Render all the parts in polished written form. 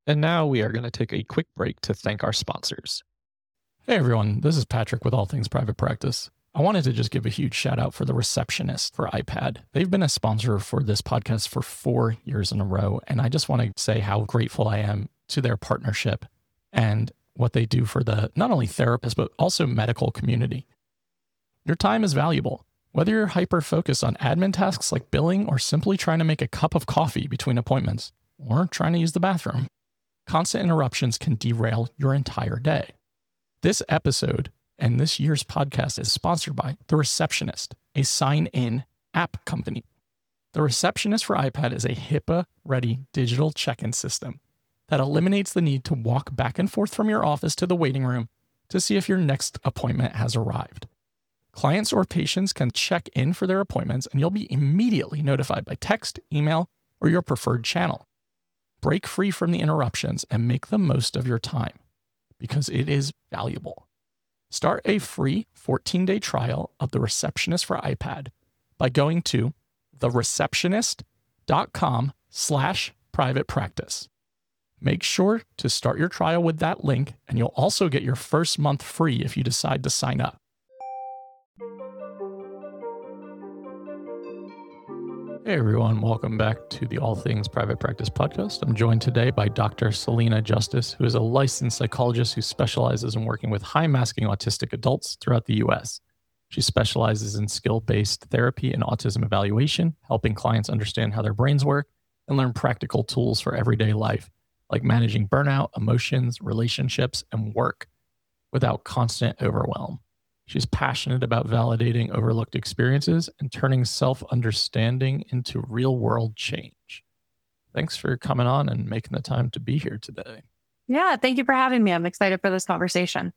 And now we are going to take a quick break to thank our sponsors. Hey everyone, this is Patrick with All Things Private Practice. I wanted to just give a huge shout out for The Receptionist for iPad. They've been a sponsor for this podcast for 4 years in a row, and I just want to say how grateful I am to their partnership and what they do for the not only therapists, but also medical community. Your time is valuable. Whether you're hyper-focused on admin tasks like billing or simply trying to make a cup of coffee between appointments or trying to use the bathroom, constant interruptions can derail your entire day. This episode and this year's podcast is sponsored by The Receptionist, a sign-in app company. The Receptionist for iPad is a HIPAA-ready digital check-in system that eliminates the need to walk back and forth from your office to the waiting room to see if your next appointment has arrived. Clients or patients can check in for their appointments, and you'll be immediately notified by text, email, or your preferred channel. Break free from the interruptions and make the most of your time, because it is valuable. Start a free 14-day trial of The Receptionist for iPad by going to thereceptionist.com/privatepractice. Make sure to start your trial with that link, and you'll also get your first month free if you decide to sign up. Hey everyone, welcome back to the All Things Private Practice podcast. I'm joined today by Dr. Selena Justice, who is a licensed psychologist who specializes in working with high-masking autistic adults throughout the U.S. She specializes in skill-based therapy and autism evaluation, helping clients understand how their brains work and learn practical tools for everyday life, like managing burnout, emotions, relationships, and work without constant overwhelm. She's passionate about validating overlooked experiences and turning self-understanding into real-world change. Thanks for coming on and making the time to be here today. Yeah, thank you for having me. I'm excited for this conversation.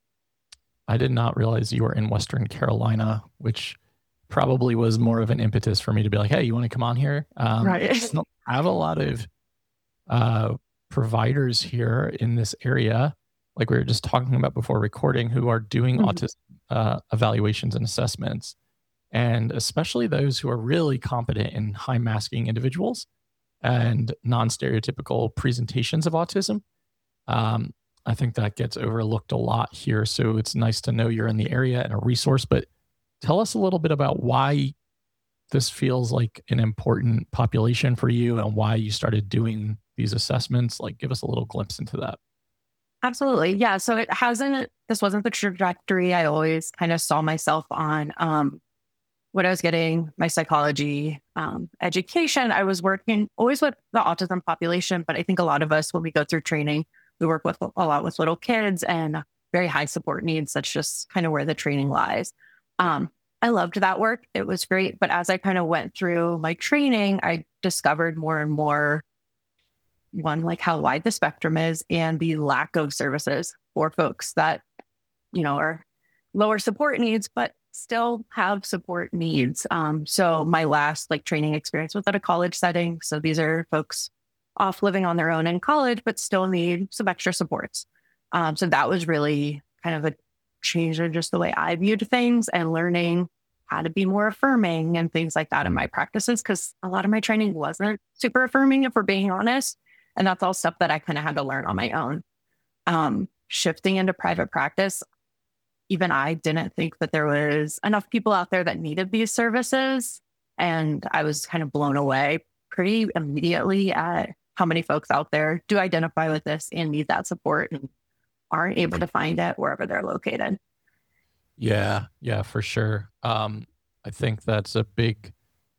I did not realize you were in Western Carolina, which probably was more of an impetus for me to be like, hey, you want to come on here? Right. I don't have a lot of providers here in this area, like we were just talking about before recording, who are doing autism evaluations and assessments, and especially those who are really competent in high masking individuals and non-stereotypical presentations of autism. I think that gets overlooked a lot here. So it's nice to know you're in the area and a resource, but tell us a little bit about why this feels like an important population for you and why you started doing these assessments. Like, give us a little glimpse into that. Absolutely. Yeah. So this wasn't the trajectory I always kind of saw myself on. When I was getting my psychology education, I was working always with the autism population, but I think a lot of us, when we go through training, we work with a lot with little kids and very high support needs. That's just kind of where the training lies. I loved that work. It was great. But as I kind of went through my training, I discovered more and more, one, like how wide the spectrum is and the lack of services for folks that, are lower support needs, but still have support needs. So my last training experience was at a college setting. So these are folks off living on their own in college, but still need some extra supports. So that was really kind of a change in just the way I viewed things and learning how to be more affirming and things like that in my practices. Because a lot of my training wasn't super affirming, if we're being honest. And that's all stuff that I kind of had to learn on my own. Shifting into private practice, even I didn't think that there was enough people out there that needed these services. And I was kind of blown away pretty immediately at how many folks out there do identify with this and need that support and aren't able to find it wherever they're located. Yeah, for sure. I think that's a big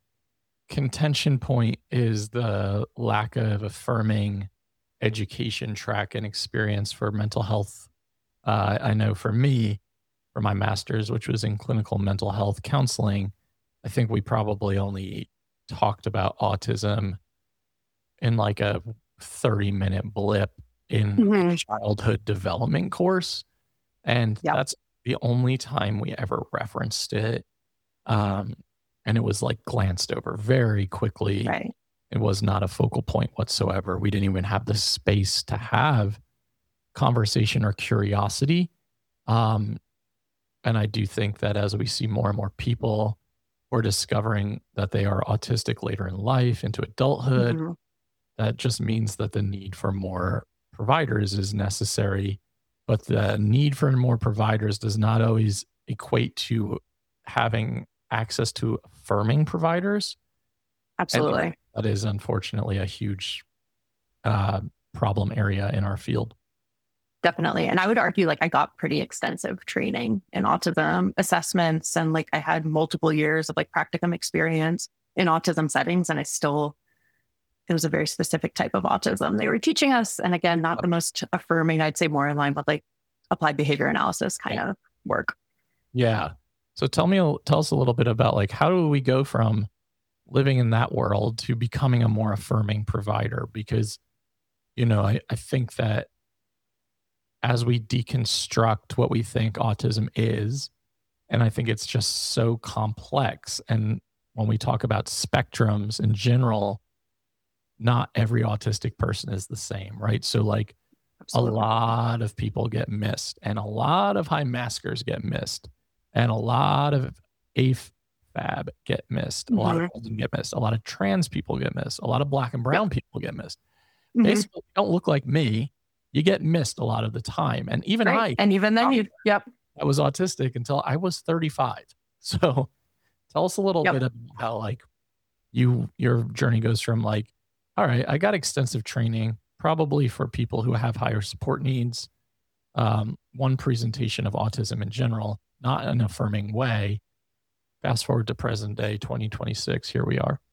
contention point, is the lack of affirming education track and experience for mental health. I know for me, for my master's, which was in clinical mental health counseling, I think we probably only talked about autism in like a 30-minute blip in a childhood development course. And that's the only time we ever referenced it. And it was glanced over very quickly. Right. It was not a focal point whatsoever. We didn't even have the space to have conversation or curiosity. And I do think that as we see more and more people who are discovering that they are autistic later in life, into adulthood, that just means that the need for more providers is necessary, but the need for more providers does not always equate to having access to affirming providers. And Absolutely. that is unfortunately a huge uh, problem area in our field. Definitely. And I would argue like I got pretty extensive training in autism assessments, and like I had multiple years of like practicum experience in autism settings. And it was a very specific type of autism they were teaching us. And again, not the most affirming, I'd say more in line with like applied behavior analysis kind of work. Yeah. So tell us a little bit about like, how do we go from living in that world to becoming a more affirming provider? Because, I think that as we deconstruct what we think autism is, and I think it's just so complex. And when we talk about spectrums in general, not every autistic person is the same, right? So like Absolutely. a lot of people get missed, and a lot of high maskers get missed, and a lot of AFAB get missed, a lot of children get missed, a lot of trans people get missed, a lot of Black and brown people get missed. Basically, you don't look like me, you get missed a lot of the time. And even and even then I was autistic until I was 35. So tell us a little bit about how like your journey goes from like, all right, I got extensive training, probably for people who have higher support needs. One presentation of autism in general, not an affirming way. Fast forward to present day 2026, here we are.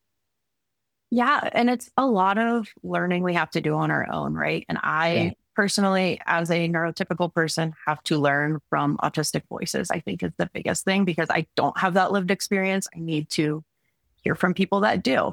Yeah. And it's a lot of learning we have to do on our own, right? And I personally, as a neurotypical person, have to learn from autistic voices, I think is the biggest thing, because I don't have that lived experience. I need to hear from people that do.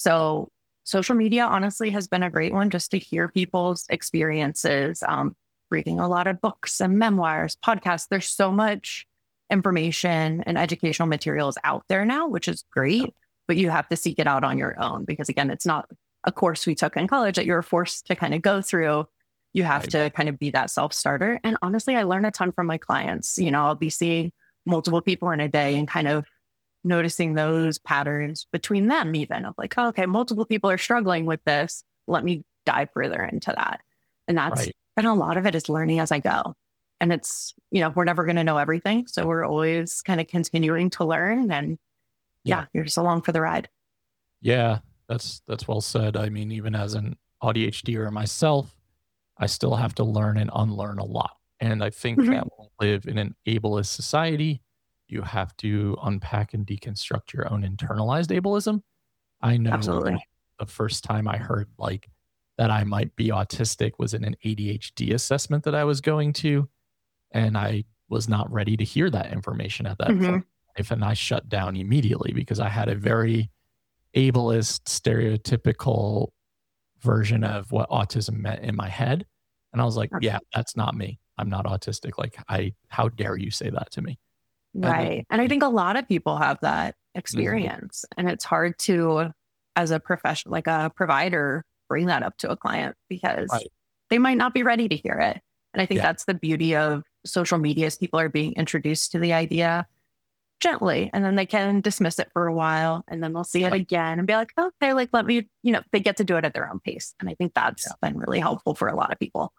So social media honestly has been a great one just to hear people's experiences, reading a lot of books and memoirs, podcasts. There's so much information and educational materials out there now, which is great, but you have to seek it out on your own, because again, it's not a course we took in college that you're forced to kind of go through. You have to kind of be that self-starter. And honestly, I learn a ton from my clients. I'll be seeing multiple people in a day and kind of noticing those patterns between them, even of like, oh, okay, multiple people are struggling with this. Let me dive further into that. And and a lot of it is learning as I go. And it's, we're never going to know everything. So we're always kind of continuing to learn, and you're just along for the ride. Yeah, that's well said. I mean, even as an ADHDer myself, I still have to learn and unlearn a lot. And I think that we live in an ableist society. You have to unpack and deconstruct your own internalized ableism. I know the first time I heard like that I might be autistic was in an ADHD assessment that I was going to. And I was not ready to hear that information at that point. And I shut down immediately because I had a very ableist, stereotypical version of what autism meant in my head. And I was like, yeah, that's not me. I'm not autistic. Like, how dare you say that to me? Right. And I think a lot of people have that experience, and it's hard to, as a professional, like a provider, bring that up to a client because they might not be ready to hear it. And I think that's the beauty of social media, is people are being introduced to the idea gently, and then they can dismiss it for a while, and then they'll see it again and be like, okay, like, let me, they get to do it at their own pace. And I think that's been really helpful for a lot of people.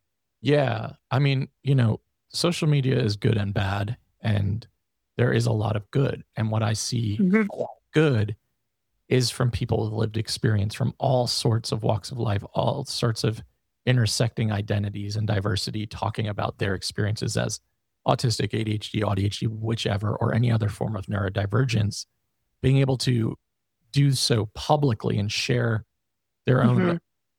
Yeah. I mean, social media is good and bad, and there is a lot of good. And what I see a lot of good is from people with lived experience from all sorts of walks of life, all sorts of intersecting identities and diversity, talking about their experiences as autistic, ADHD, whichever, or any other form of neurodivergence, being able to do so publicly and share their own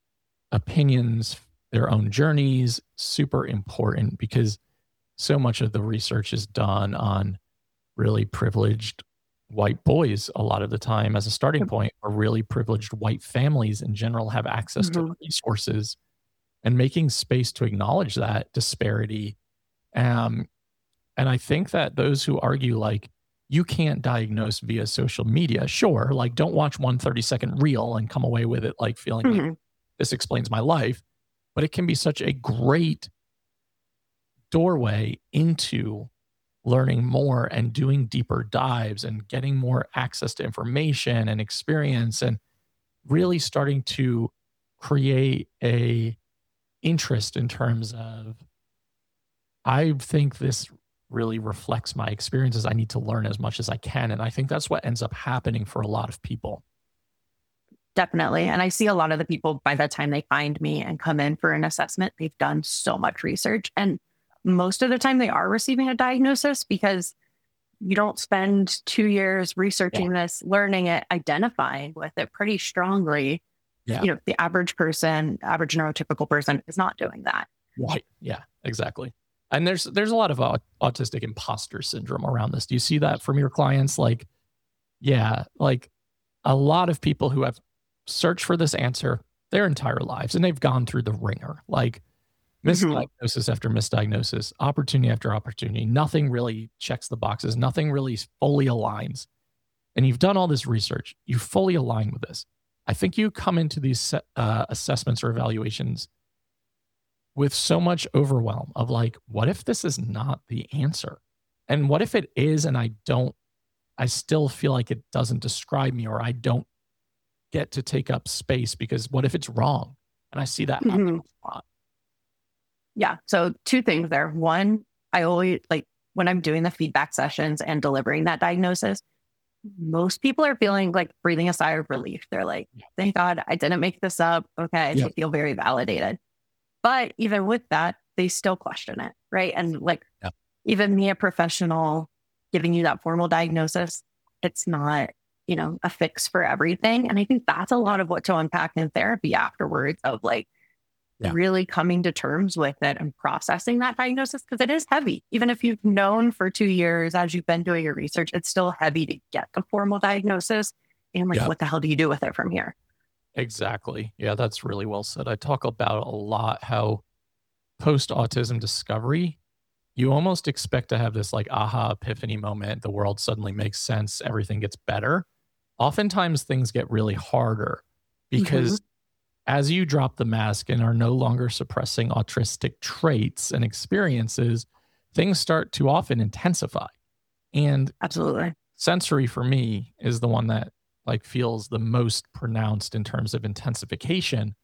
opinions, their own journeys, super important, because so much of the research is done on really privileged white boys a lot of the time as a starting point, or really privileged white families in general have access to resources, and making space to acknowledge that disparity. And I think that those who argue like you can't diagnose via social media, sure, like don't watch 1 30-second reel and come away with it like feeling like this explains my life, but it can be such a great doorway into learning more and doing deeper dives and getting more access to information and experience, and really starting to create a interest in terms of, I think this really reflects my experiences. I need to learn as much as I can. And I think that's what ends up happening for a lot of people. Definitely. And I see a lot of the people, by the time they find me and come in for an assessment, they've done so much research. And most of the time they are receiving a diagnosis, because you don't spend 2 years researching this, learning it, identifying with it pretty strongly. Yeah. You know, the average person, average neurotypical person is not doing that. Right. Yeah, exactly. And there's a lot of autistic imposter syndrome around this. Do you see that from your clients? Like, yeah, like a lot of people who have searched for this answer their entire lives, and they've gone through the ringer, like misdiagnosis after misdiagnosis, opportunity after opportunity. Nothing really checks the boxes. Nothing really fully aligns. And you've done all this research. You fully align with this. I think you come into these assessments or evaluations with so much overwhelm of like, what if this is not the answer? And what if it is, and I still feel like it doesn't describe me, or I don't get to take up space, because what if it's wrong? And I see that happen a lot. Yeah. So 2 things there. One, I always like when I'm doing the feedback sessions and delivering that diagnosis, most people are feeling like breathing a sigh of relief. They're like, thank God I didn't make this up. Okay. They feel very validated. But even with that, they still question it. Right. And like, even me, a professional, giving you that formal diagnosis, it's not, you know, a fix for everything. And I think that's a lot of what to unpack in therapy afterwards, of like really coming to terms with it and processing that diagnosis, because it is heavy. Even if you've known for 2 years, as you've been doing your research, it's still heavy to get the formal diagnosis. And like, what the hell do you do with it from here? Exactly. Yeah, that's really well said. I talk about a lot how post-autism discovery, you almost expect to have this like aha epiphany moment. The world suddenly makes sense. Everything gets better. Oftentimes things get really harder, because as you drop the mask and are no longer suppressing autistic traits and experiences, things start to often intensify. And absolutely, sensory for me is the one that like feels the most pronounced in terms of intensification,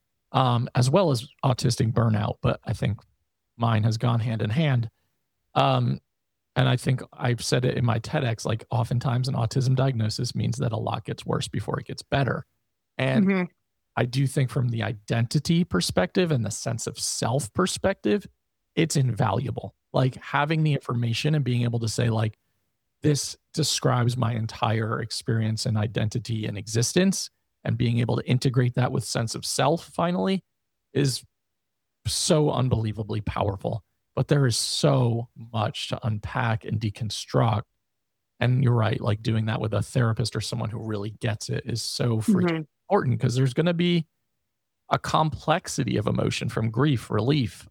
as well as autistic burnout. But I think mine has gone hand in hand. And I think I've said it in my TEDx, like oftentimes an autism diagnosis means that a lot gets worse before it gets better. And I do think from the identity perspective and the sense of self perspective, it's invaluable. Like having the information and being able to say like, this describes my entire experience and identity and existence, and being able to integrate that with sense of self finally is so unbelievably powerful. But there is so much to unpack and deconstruct. And you're right, like doing that with a therapist or someone who really gets it is so freaking important, because there's going to be a complexity of emotion, from grief, relief,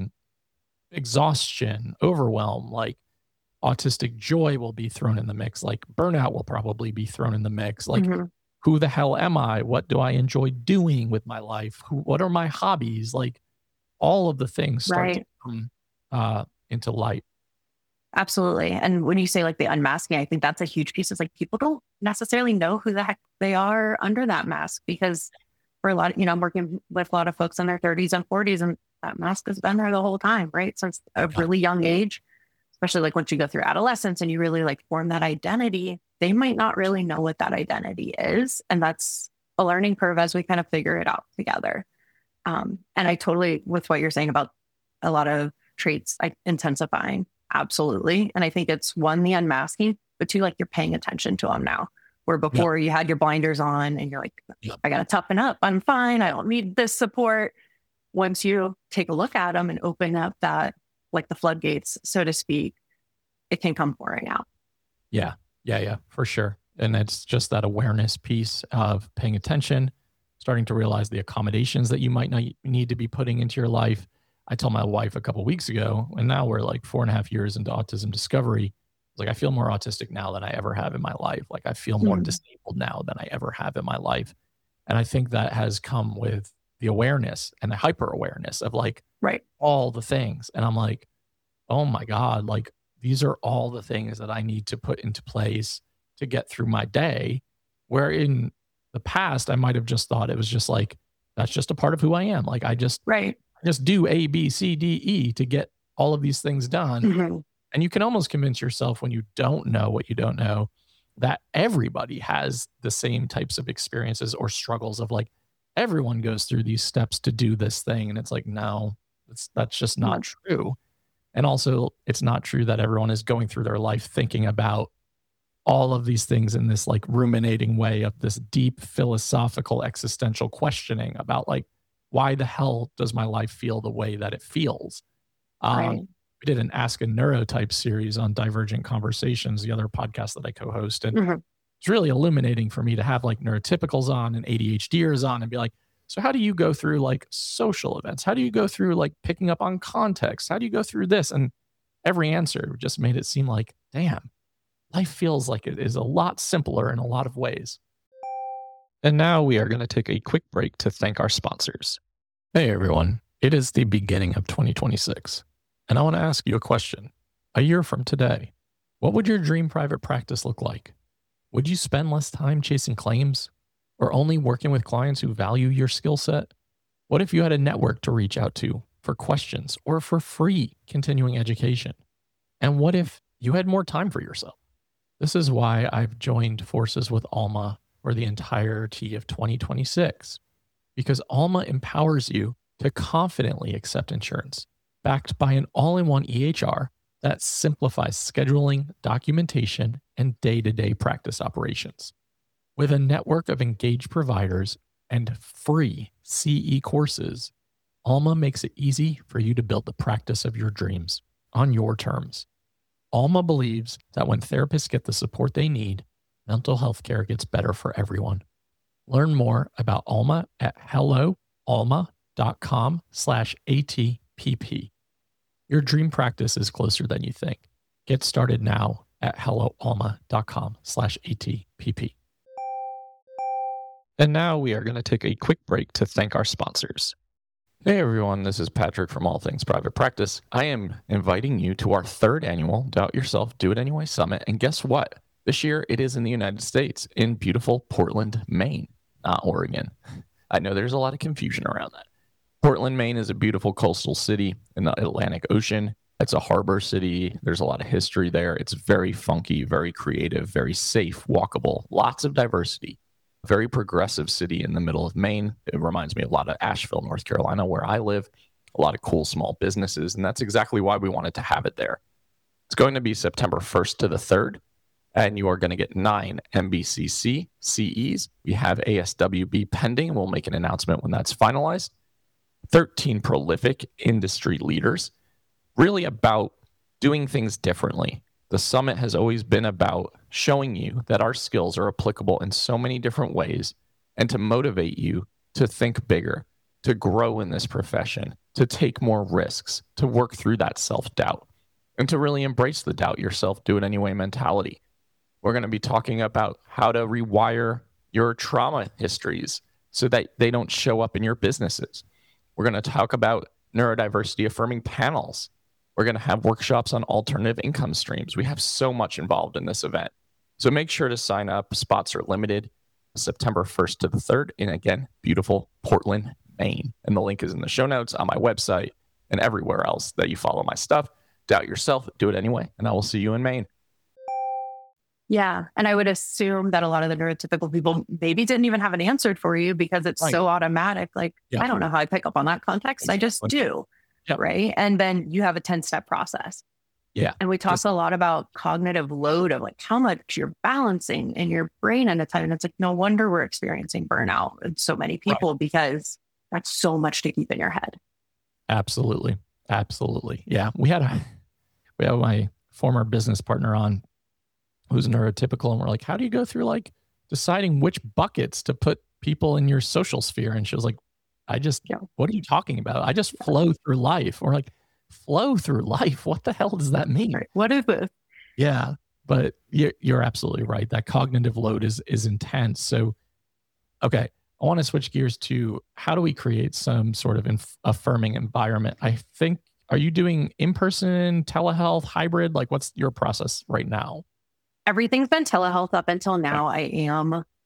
exhaustion, overwhelm, like autistic joy will be thrown in the mix, like burnout will probably be thrown in the mix. Like, who the hell am I? What do I enjoy doing with my life? What are my hobbies? Like all of the things start to come into light. Absolutely. And when you say like the unmasking, I think that's a huge piece. It's like people don't necessarily know who the heck they are under that mask, because for a lot, you know, I'm working with a lot of folks in their 30s and 40s, and that mask has been there the whole time, right? Since a really young age, especially like once you go through adolescence and you really like form that identity, they might not really know what that identity is. And that's a learning curve as we kind of figure it out together. And I totally, with what you're saying about a lot of traits intensifying, absolutely. And I think it's one, the unmasking, but two, like you're paying attention to them now, where before you had your blinders on and you're like, I got to toughen up. I'm fine. I don't need this support. Once you take a look at them and open up that, like the floodgates, so to speak, it can come pouring out. Yeah, for sure. And it's just that awareness piece of paying attention, starting to realize the accommodations that you might not need to be putting into your life. I told my wife a couple of weeks ago, and now we're like 4.5 years into autism discovery. Like, I feel more autistic now than I ever have in my life. Like, I feel more disabled now than I ever have in my life. And I think that has come with the awareness and the hyper awareness of like all the things. And I'm like, oh my God, like these are all the things that I need to put into place to get through my day. Where in the past, I might have just thought it was just like that's just a part of who I am. Like I just do A, B, C, D, E to get all of these things done. Mm-hmm. And you can almost convince yourself when you don't know what you don't know that everybody has the same types of experiences or struggles of like, everyone goes through these steps to do this thing. And it's like, no, that's just not true. And also it's not true that everyone is going through their life thinking about all of these things in this like ruminating way of this deep philosophical existential questioning about like, why the hell does my life feel the way that it feels? We did an Ask a Neurotype series on Divergent Conversations, the other podcast that I co-host. And it's really illuminating for me to have like neurotypicals on and ADHDers on and be like, so how do you go through like social events? How do you go through like picking up on context? How do you go through this? And every answer just made it seem like, damn, life feels like it is a lot simpler in a lot of ways. And now we are going to take a quick break to thank our sponsors. Hey everyone, it is the beginning of 2026. And I want to ask you a question. A year from today, what would your dream private practice look like? Would you spend less time chasing claims or only working with clients who value your skill set? What if you had a network to reach out to for questions or for free continuing education? And what if you had more time for yourself? This is why I've joined forces with Alma for the entirety of 2026, because Alma empowers you to confidently accept insurance, backed by an all-in-one EHR that simplifies scheduling, documentation, and day-to-day practice operations. With a network of engaged providers and free CE courses, Alma makes it easy for you to build the practice of your dreams on your terms. Alma believes that when therapists get the support they need, mental health care gets better for everyone. Learn more about Alma at helloalma.com/ATPP. Your dream practice is closer than you think. Get started now at helloalma.com/ATPP. And now we are going to take a quick break to thank our sponsors. Hey everyone, this is Patrick from All Things Private Practice. I am inviting you to our third annual Doubt Yourself, Do It Anyway Summit. And guess what? This year it is in the United States, in beautiful Portland, Maine, not Oregon. I know there's a lot of confusion around that. Portland, Maine is a beautiful coastal city in the Atlantic Ocean. It's a harbor city. There's a lot of history there. It's very funky, very creative, very safe, walkable, lots of diversity. Very progressive city in the middle of Maine. It reminds me a lot of Asheville, North Carolina, where I live. A lot of cool small businesses, and that's exactly why we wanted to have it there. It's going to be September 1st to the 3rd, and you are going to get 9 MBCC CEs. We have ASWB pending. We'll make an announcement when that's finalized. 13 prolific industry leaders, really about doing things differently. The summit has always been about showing you that our skills are applicable in so many different ways and to motivate you to think bigger, to grow in this profession, to take more risks, to work through that self-doubt, and to really embrace the doubt yourself, do it anyway mentality. We're going to be talking about how to rewire your trauma histories so that they don't show up in your businesses. We're going to talk about neurodiversity affirming panels. We're going to have workshops on alternative income streams. We have so much involved in this event. So make sure to sign up. Spots are limited. September 1st to the 3rd in, again, beautiful Portland, Maine. And the link is in the show notes on my website and everywhere else that you follow my stuff. Doubt yourself, do it anyway. And I will see you in Maine. Yeah. And I would assume that a lot of the neurotypical people maybe didn't even have an answer for you because it's so automatic. Like, I don't know how I pick up on that context. I just do. Yep. Right. And then you have a 10-step process. Yeah. And we talk a lot about cognitive load of like how much you're balancing in your brain at a time. And it's like, no wonder we're experiencing burnout in so many people because that's so much to keep in your head. Absolutely. Absolutely. Yeah. We have my former business partner on who's neurotypical. And we're like, how do you go through like deciding which buckets to put people in your social sphere? And she was like, what are you talking about? I just flow through life. Or like, flow through life? What the hell does that mean? Right. What is this? Yeah, but you're absolutely right. That cognitive load is intense. So, okay, I want to switch gears to how do we create some sort of affirming environment? I think, are you doing in-person, telehealth, hybrid? Like what's your process right now? Everything's been telehealth up until now. I am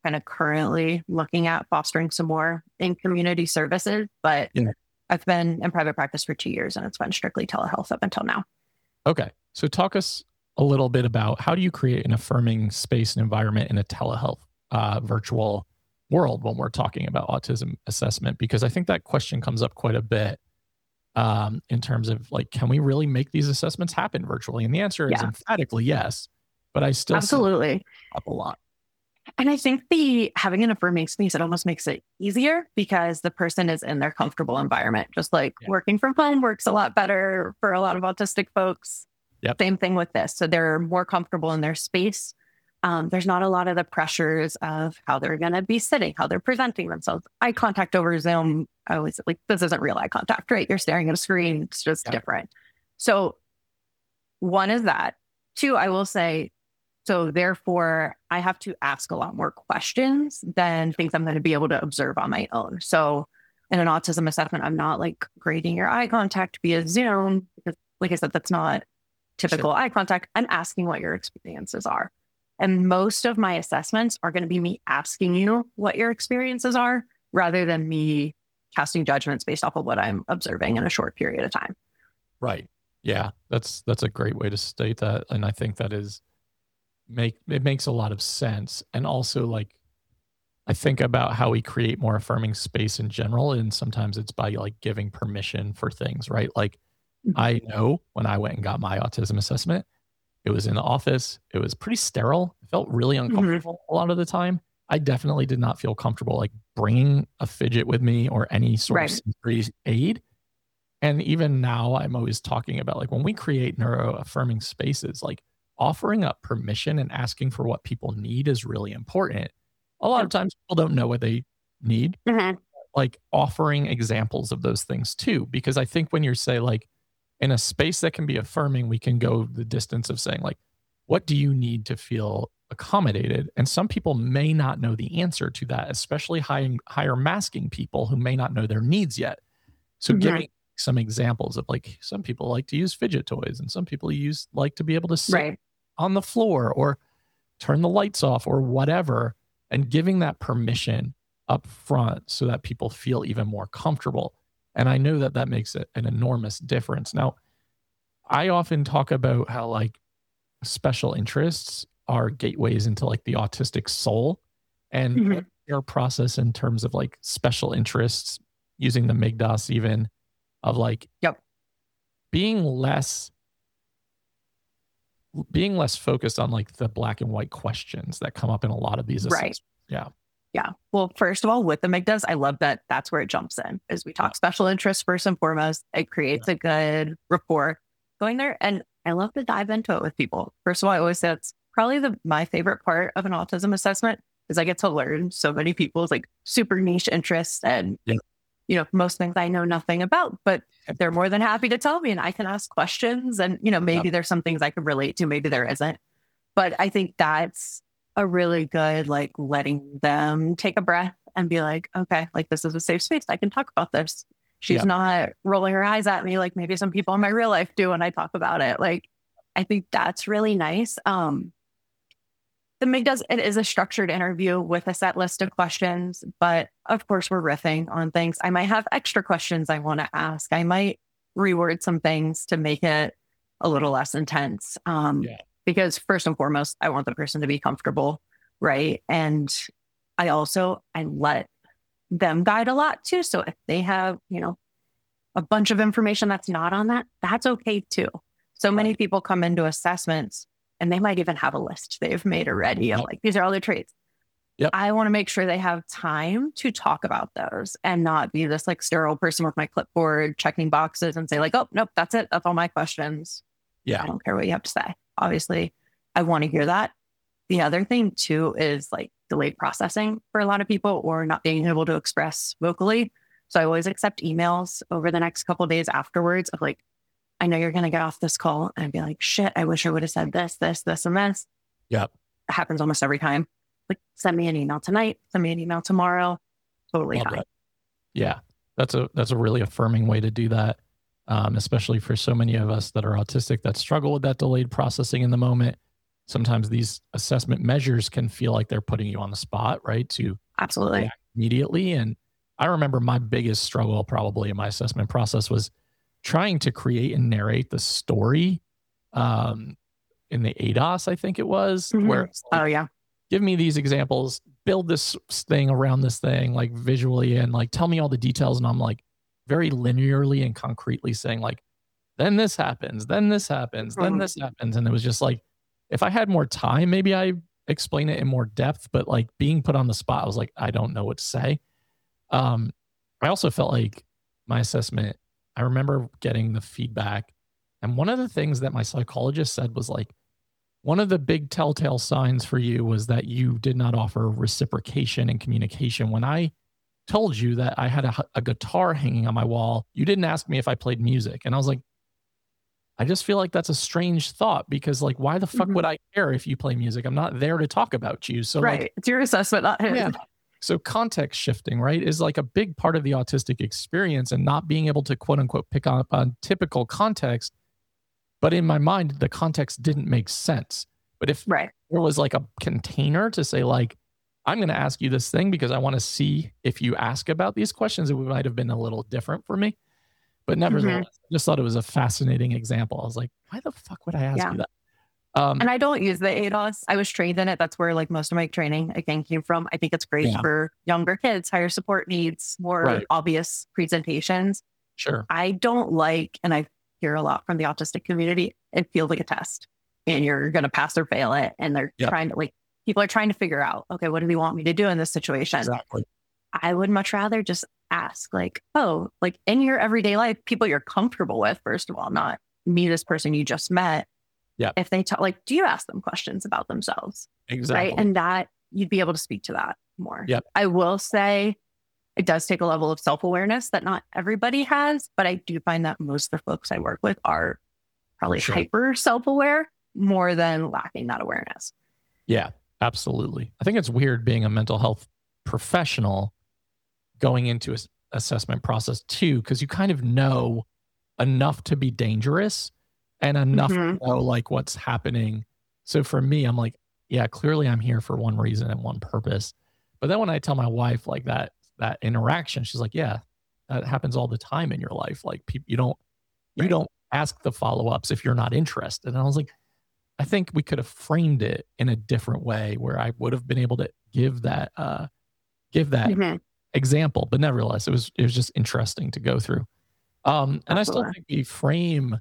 kind of currently looking at fostering some more in community services, but I've been in private practice for 2 years and it's been strictly telehealth up until now. Okay. So talk us a little bit about how do you create an affirming space and environment in a telehealth virtual world when we're talking about autism assessment? Because I think that question comes up quite a bit in terms of like, can we really make these assessments happen virtually? And the answer is emphatically yes, but I still absolutely see up a lot. And I think having an affirming space, it almost makes it easier because the person is in their comfortable environment. Just like working from home works a lot better for a lot of autistic folks. Same thing with this. So they're more comfortable in their space. There's not a lot of the pressures of how they're going to be sitting, how they're presenting themselves. Eye contact over Zoom, I always like, this isn't real eye contact, right? You're staring at a screen. It's just different. So one is that. Two, I will say, so therefore, I have to ask a lot more questions than things I'm going to be able to observe on my own. So in an autism assessment, I'm not like grading your eye contact via Zoom because, like I said, that's not typical eye contact. I'm asking what your experiences are. And most of my assessments are going to be me asking you what your experiences are rather than me casting judgments based off of what I'm observing in a short period of time. Right. Yeah. That's a great way to state that. And I think that it makes a lot of sense. And also like, I think about how we create more affirming space in general. And sometimes it's by like giving permission for things, right? Like I know when I went and got my autism assessment, it was in the office. It was pretty sterile. It felt really uncomfortable a lot of the time. I definitely did not feel comfortable like bringing a fidget with me or any sort of sensory aid. And even now I'm always talking about like when we create neuro affirming spaces, like offering up permission and asking for what people need is really important. A lot of times people don't know what they need. Like offering examples of those things too, because I think when you say like, in a space that can be affirming, we can go the distance of saying like, what do you need to feel accommodated? And some people may not know the answer to that, especially higher masking people who may not know their needs yet. So giving some examples of like, some people like to use fidget toys and some people like to be able to sit on the floor or turn the lights off or whatever, and giving that permission up front so that people feel even more comfortable. And I know that makes an enormous difference. Now, I often talk about how like special interests are gateways into like the autistic soul, and your process in terms of like special interests using the MIGDAS even of like being less focused on like the black and white questions that come up in a lot of these assessments. Yeah. Well, first of all, with the MIGDAS, I love that that's where it jumps in, is we talk special interests first and foremost. It creates a good rapport going there. And I love to dive into it with people. First of all, I always say it's probably my favorite part of an autism assessment is I get to learn so many people's like super niche interests and, you know, most things I know nothing about, but they're more than happy to tell me and I can ask questions and, you know, maybe there's some things I could relate to, maybe there isn't. But I think that's a really good, like letting them take a breath and be like, okay, like this is a safe space. I can talk about this. She's not rolling her eyes at me like maybe some people in my real life do when I talk about it. Like, I think that's really nice. The MIGDAS, it is a structured interview with a set list of questions, but of course we're riffing on things. I might have extra questions I want to ask. I might reword some things to make it a little less intense. Because first and foremost, I want the person to be comfortable, right? And I let them guide a lot too. So if they have, you know, a bunch of information that's not on that, that's okay too. So many people come into assessments and they might even have a list they've made already of like, these are all their traits. I want to make sure they have time to talk about those and not be this like sterile person with my clipboard checking boxes and say like, oh, nope, that's it. That's all my questions. I don't care what you have to say. Obviously, I want to hear that. The other thing too is like delayed processing for a lot of people or not being able to express vocally. So I always accept emails over the next couple of days afterwards of like, I know you're going to get off this call and be like, shit, I wish I would have said this, and this. It happens almost every time. Like send me an email tonight, send me an email tomorrow. Totally fine. Yeah. That's a really affirming way to do that. Especially for so many of us that are autistic that struggle with that delayed processing in the moment. sometimes these assessment measures can feel like they're putting you on the spot, right? To Absolutely. react immediately. And I remember my biggest struggle probably in my assessment process was trying to create and narrate the story in the ADOS, I think it was, where it's like, Oh yeah. give me these examples, build this thing around this thing, like visually, and like tell me all the details. And I'm like very linearly and concretely saying like, then this happens, then this happens, then this happens. And it was just like, if I had more time, maybe I explain it in more depth, but like being put on the spot, I was like, I don't know what to say. I also felt like my assessment, I remember getting the feedback. And one of the things that my psychologist said was like, one of the big telltale signs for you was that you did not offer reciprocation and communication. When I told you that I had a guitar hanging on my wall, you didn't ask me if I played music. And I was like, I just feel like that's a strange thought because like, why the fuck would I care if you play music? I'm not there to talk about you. So right. like, It's your assessment, not his. yeah. So context shifting, right, is like a big part of the autistic experience and not being able to quote unquote pick up on typical context. But in my mind, the context didn't make sense. But if Right. there was like a container to say like, I'm going to ask you this thing because I want to see if you ask about these questions, it might have been a little different for me. But nevertheless, I just thought it was a fascinating example. I was like, why the fuck would I ask you that? And I don't use the ADOS. I was trained in it. That's where like most of my training again came from. I think it's great for younger kids, higher support needs, more obvious presentations. Sure. I don't like, and I hear a lot from the autistic community, it feels like a test and you're going to pass or fail it. And they're trying to like, people are trying to figure out, okay, what do they want me to do in this situation? Exactly. I would much rather just ask like, oh, like in your everyday life, people you're comfortable with, first of all, not me, this person you just met. Yeah. If they talk, like, do you ask them questions about themselves? Exactly. Right. And that you'd be able to speak to that more. Yep. I will say it does take a level of self-awareness that not everybody has, but I do find that most of the folks I work with are probably hyper self-aware more than lacking that awareness. Yeah, absolutely. I think it's weird being a mental health professional going into an assessment process too, because you kind of know enough to be dangerous and enough to know like what's happening. So for me, I'm like, yeah, clearly I'm here for one reason and one purpose. But then when I tell my wife like that interaction, she's like, yeah, that happens all the time in your life. Like you don't ask the follow-ups if you're not interested. And I was like, I think we could have framed it in a different way where I would have been able to give that example. But nevertheless, it was just interesting to go through. And I still think we frame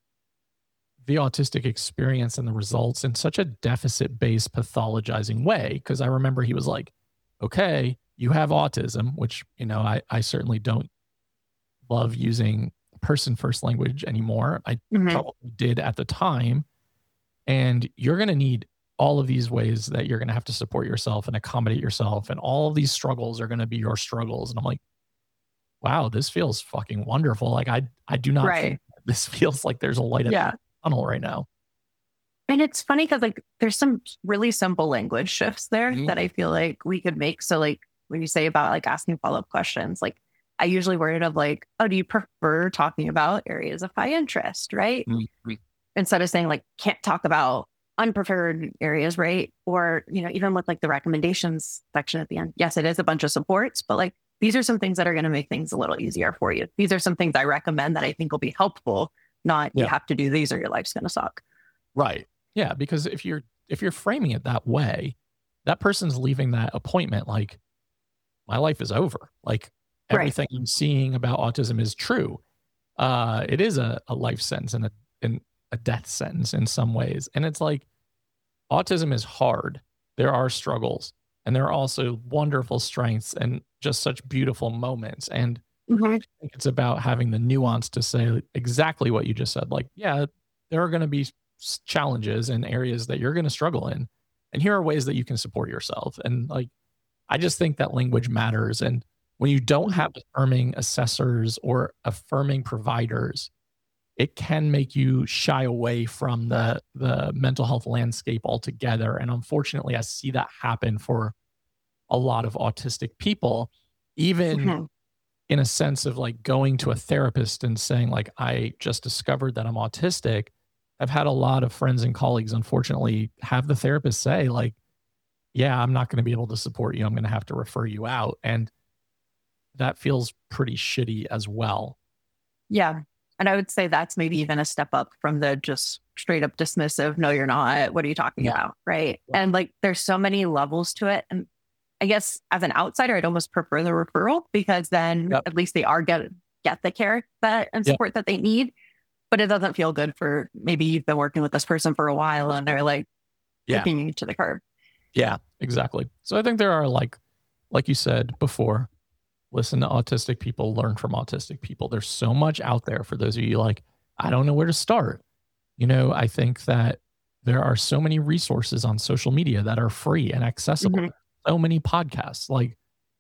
the autistic experience and the results in such a deficit-based pathologizing way. Because I remember he was like, okay, you have autism, which, you know, I certainly don't love using person first language anymore. I probably did at the time. And you're going to need all of these ways that you're going to have to support yourself and accommodate yourself. And all of these struggles are going to be your struggles. And I'm like, wow, this feels fucking wonderful. Like I do not think this feels like there's a light at the tunnel right now. And it's funny because like there's some really simple language shifts there that I feel like we could make. So like when you say about like asking follow-up questions, like I usually word it of like, oh, do you prefer talking about areas of high interest, right? Instead of saying like, can't talk about unpreferred areas, right? Or, you know, even with like the recommendations section at the end, yes, it is a bunch of supports, but like, these are some things that are going to make things a little easier for you. These are some things I recommend that I think will be helpful, not you have to do these or your life's going to suck. Right. Yeah. Because if you're framing it that way, that person's leaving that appointment like, my life is over. Like everything I'm seeing about autism is true. It is a life sentence and a death sentence in some ways. And it's like, autism is hard. There are struggles and there are also wonderful strengths and just such beautiful moments. And I think it's about having the nuance to say exactly what you just said. Like, yeah, there are going to be challenges and areas that you're going to struggle in. And here are ways that you can support yourself. And like, I just think that language matters. And when you don't have affirming assessors or affirming providers, it can make you shy away from the mental health landscape altogether. And unfortunately, I see that happen for a lot of autistic people, even in a sense of like going to a therapist and saying like, I just discovered that I'm autistic. I've had a lot of friends and colleagues, unfortunately, have the therapist say, like, yeah, I'm not going to be able to support you. I'm going to have to refer you out. And that feels pretty shitty as well. Yeah. And I would say that's maybe even a step up from the just straight up dismissive, no, you're not. What are you talking about? Right. Yeah. And like there's so many levels to it. And I guess as an outsider, I'd almost prefer the referral because then at least they are get the care and support that they need. But it doesn't feel good for maybe you've been working with this person for a while and they're like kicking you to the curb. Yeah, exactly. So I think there are like you said before, listen to autistic people, learn from autistic people. There's so much out there for those of you like, I don't know where to start. I think that there are so many resources on social media that are free and accessible. Mm-hmm. So many podcasts, like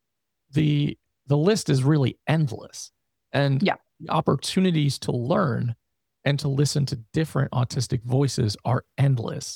the list is really endless, and the opportunities to learn and to listen to different autistic voices are endless.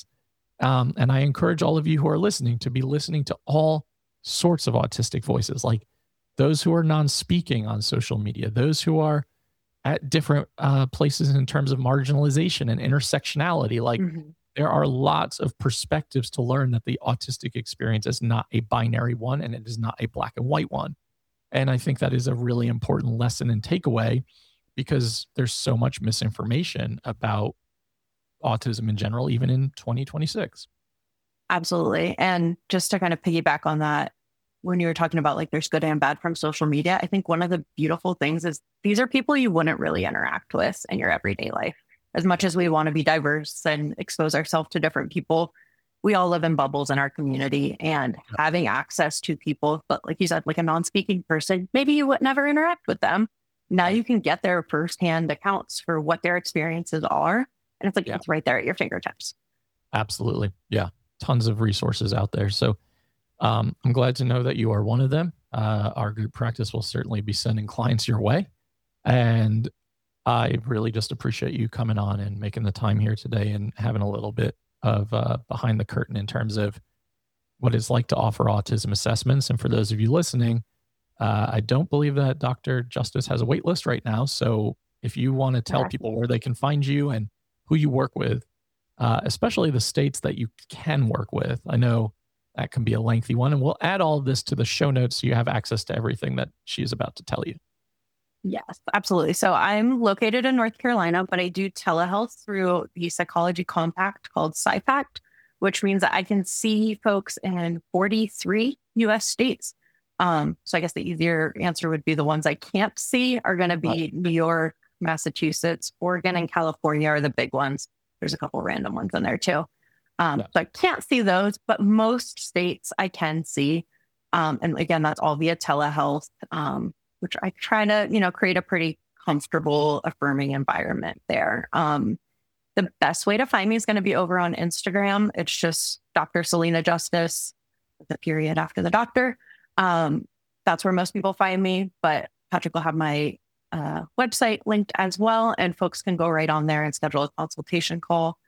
And I encourage all of you who are listening to be listening to all sorts of autistic voices, like those who are non-speaking on social media, those who are at different places in terms of marginalization and intersectionality. Like there are lots of perspectives to learn that the autistic experience is not a binary one and it is not a black and white one. And I think that is a really important lesson and takeaway because there's so much misinformation about autism in general, even in 2026. Absolutely. And just to kind of piggyback on that, when you were talking about like there's good and bad from social media, I think one of the beautiful things is these are people you wouldn't really interact with in your everyday life. As much as we want to be diverse and expose ourselves to different people, we all live in bubbles in our community, and having access to people, but like you said, like a non-speaking person, maybe you would never interact with them. Now you can get their firsthand accounts for what their experiences are. And it's like, it's right there at your fingertips. Absolutely. Yeah. Tons of resources out there. So I'm glad to know that you are one of them. Our group practice will certainly be sending clients your way. And I really just appreciate you coming on and making the time here today and having a little bit of behind the curtain in terms of what it's like to offer autism assessments. And for those of you listening, I don't believe that Dr. Justice has a wait list right now. So if you want to tell people where they can find you and who you work with, especially the states that you can work with, I know that can be a lengthy one. And we'll add all of this to the show notes so you have access to everything that she's about to tell you. Yes, absolutely. So I'm located in North Carolina, but I do telehealth through the Psychology Compact called PsyPact, which means that I can see folks in 43 U.S. states. So I guess the easier answer would be the ones I can't see are going to be New York, Massachusetts, Oregon, and California are the big ones. There's a couple random ones in there too. So I can't see those, but most states I can see. And again, that's all via telehealth, which I try to, create a pretty comfortable, affirming environment there. The best way to find me is going to be over on Instagram. It's just Dr. Selena Justice, with a period after the doctor. That's where most people find me, but Patrick will have my website linked as well, and folks can go right on there and schedule a consultation call.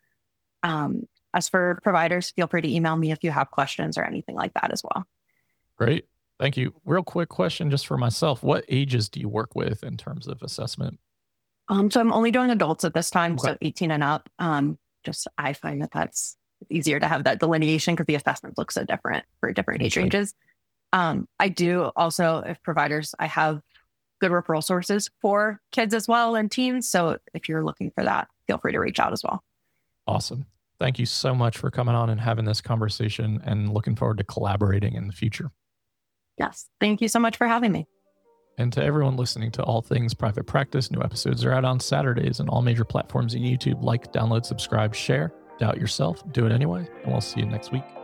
As for providers, feel free to email me if you have questions or anything like that as well. Great. Thank you. Real quick question just for myself. What ages do you work with in terms of assessment? So I'm only doing adults at this time, so 18 and up. I find that that's easier to have that delineation because the assessments look so different for different age ranges. I do also, if providers, I have good referral sources for kids as well and teens. So if you're looking for that, feel free to reach out as well. Awesome. Thank you so much for coming on and having this conversation, and looking forward to collaborating in the future. Yes. Thank you so much for having me. And to everyone listening to All Things Private Practice, new episodes are out on Saturdays on all major platforms and YouTube. Like, download, subscribe, share. Doubt yourself. Do it anyway. And we'll see you next week.